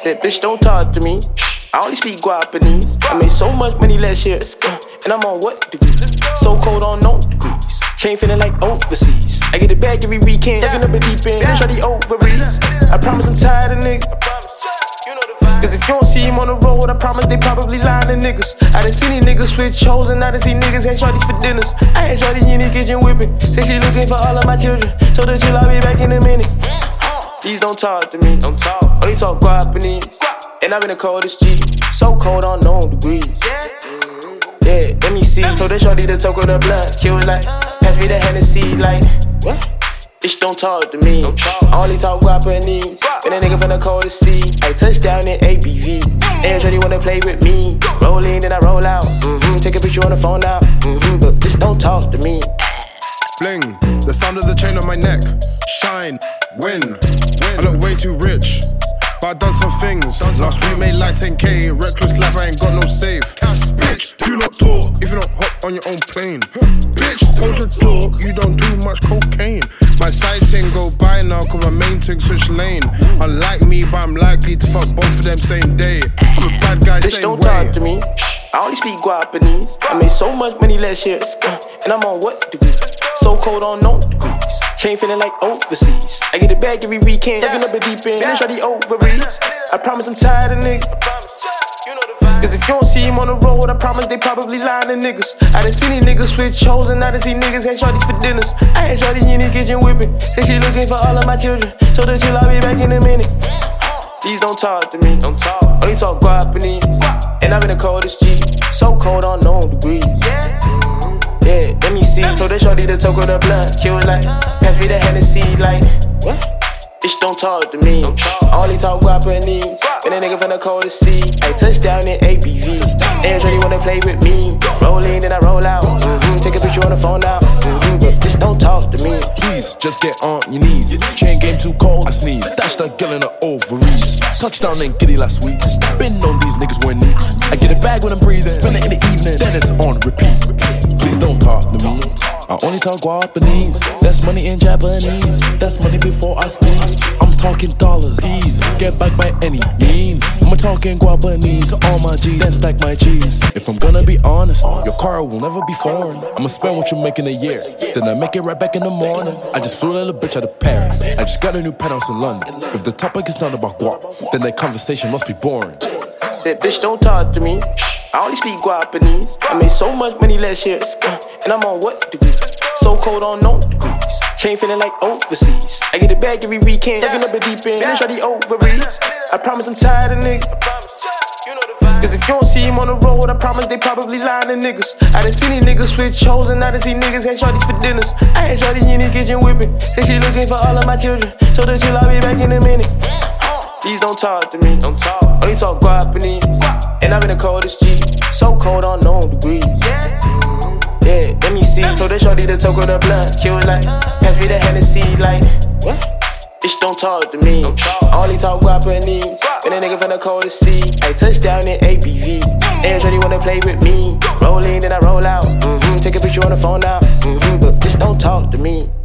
Said, bitch, don't talk to me. I only speak Guapanese. I made so much money last year, and I'm on what degree? So cold on no degrees. Chain feeling like overseas. I get it back every weekend, fucking up a deep end. Show the ovaries. I promise I'm tired of niggas. Cause if you don't see him on the road, I promise they probably lying to niggas. I done seen these niggas switch hoes, and I done see niggas had shorties for dinners. I had shorty in the kitchen whipping. Say she looking for all of my children. So the chill, I'll be back in a minute. Please don't talk to me. Don't talk. Only talk Guapanese. And I'm in the coldest G. So cold on no degrees. Yeah, let me see. Told the shorty to talk on the blunt. She was like, pass me the Hennessy, like, what? Bitch, don't talk to me. I only talk Guapanese. Been a nigga from the coldest sea. I touchdown in ABV. And shorty wanna play with me. Roll in, then I roll out. Take a picture on the phone now. But bitch, don't talk to me. Bling, the sound of the chain on my neck. Shine, win. I look way too rich, but I done some things. Last week made like 10K. Reckless life, I ain't got no safe. Bitch, do not talk if you don't hop on your own plane. Bitch, hold your talk, you don't do much cocaine. My side ting go by now, cause my main ting switch lane. Unlike me, but I'm likely to fuck both of them same day. I'm a bad guy, bitch, same don't way. talk to me. I only speak Guapanese. I made so much money last year, and I'm on what degree? So cold on no degrees. Chain feeling like overseas. I get it back every weekend, fucking up a deep end. Show the ovaries. I promise I'm tired of niggas. Cause if you don't see him on the road, I promise they probably lying to niggas. I done seen these niggas switch hoes, and I done see niggas had shorties for dinners. I had shorty in the kitchen whipping. Say she looking for all of my children. So the chill, I'll be back in a minute. Please don't talk to me. Don't talk. Only talk Guapanese. And I'm in the coldest G. So cold on no degrees. Yeah, let me see. Told the shorty to talk on the blunt. She was like, pass me the Hennessy, like, what? Bitch, don't talk to me. I only talk Guapanese. Been a nigga from the coldest sea. I touchdown in ABV. And shorty wanna play with me. Roll in, then I roll out. Take a picture on the phone now. But bitch, don't talk to me. Please, just get on your knees. Chain game too cold, I sneeze. Dash that girl in the ovaries. Touchdown and giddy last week. Been on these niggas wearing knees. I get it bag when I'm breathing. Spend it in the evening, then it's on repeat. Please don't talk to me. I only talk Guapanese. That's money in Japanese. That's money before I sneeze. I'm talking dollars. Please get back by any means. I'm talking Guapanese to all my G's. Then stack my G's. If I'm gonna be honest, your car will never be foreign. I'ma spend what you make in a year. Then I make it right back in the morning. I just flew a little bitch out of Paris. I just got a new penthouse in London. If the topic is not about guap, then that conversation must be boring. Said, bitch, don't talk to me. I only speak Guapanese. I made so much money last year, and I'm on what degree? So cold on no degrees. Chain feeling like overseas. I get it back every weekend, fucking up a deep end. Show the ovaries. I promise I'm tired of niggas. Cause if you don't see him on the road, I promise they probably lying to niggas. I done seen these niggas switch hoes, and I done see niggas had shorties for dinners. I had shorty in the kitchen whipping. Say she looking for all of my children. So the chill, I'll be back in a minute. Please don't talk to me. Don't talk. Only talk Guapanese. And I'm in the coldest G. So cold on no degrees. Yeah, let me see. Told the shorty to talk on the blunt. She was like, pass me the Hennessy, like, what? Bitch, don't talk to me. I only talk Guapanese. Been a nigga from the coldest sea. I touchdown in ABV. And shorty wanna play with me. Roll in, then I roll out. Take a picture on the phone now. But bitch, don't talk to me.